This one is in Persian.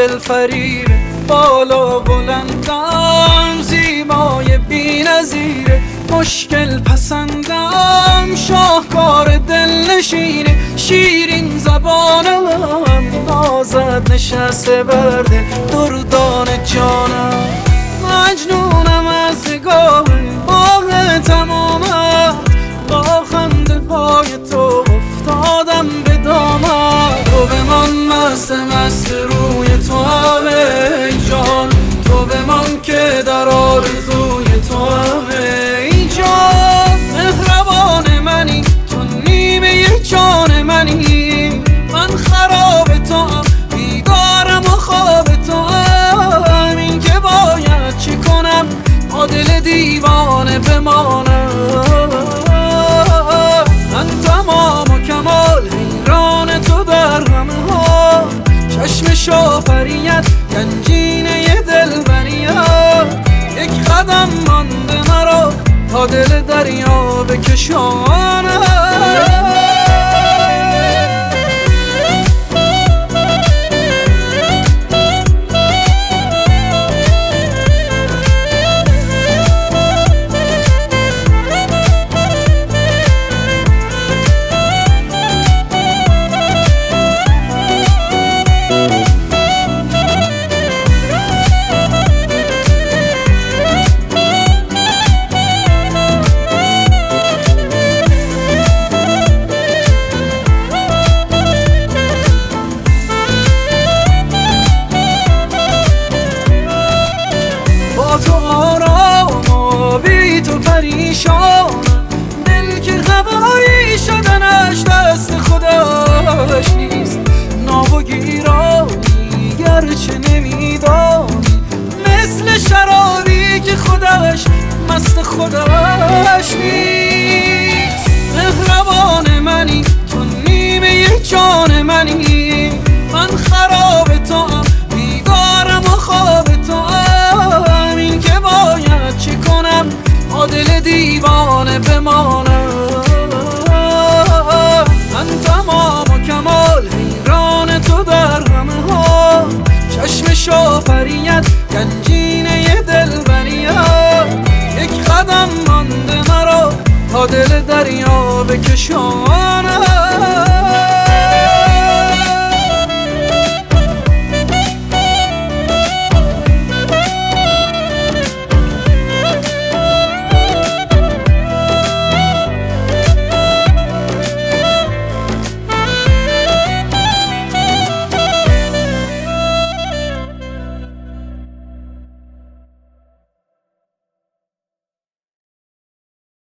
دل فریب بالا بلندم، زیبای بی‌نظیره، مشکل پسندم، شاهکار دلنشینه، شیرین زبانم، نازد نشسته بر دل دردان جانم. مجنونم از نگاه باغ تمامت، با خنده های تو افتادم به دامت. تو بمان مست مست روی تو هم ای جان، تو بمان که در آرزوی تو هم ای جان. مهربان منی، تو نیمه جان منی، من خراب تو هم، بیدارم و خواب تو هم. این که باید چی کنم با دل دیوانه بمانم. من تمام و کمال حیران تو در همه حال، چشم شافریت گنجینه دلبریت. یک قدم مانده مرا تا دل دریا بکشانم. تو آرام و بی تو پریشانم، دل که هوایی شدنش دست خودش نیست. ناب و گیرانی گرچه نمیدانی، مثل شرابی که خودش مست خودش نیست. مهربان منی، تو نیمه جان منی، من خراب تو هم، بیدارم و خواب تو هم. این که باید چی کنم با دل دیوانه بمانم. من تمام و کمال حیران تو در همه حال، چشم شافریت گنجینه دلبریت. یک قدم مانده مرا تا دل دریا بکشانم.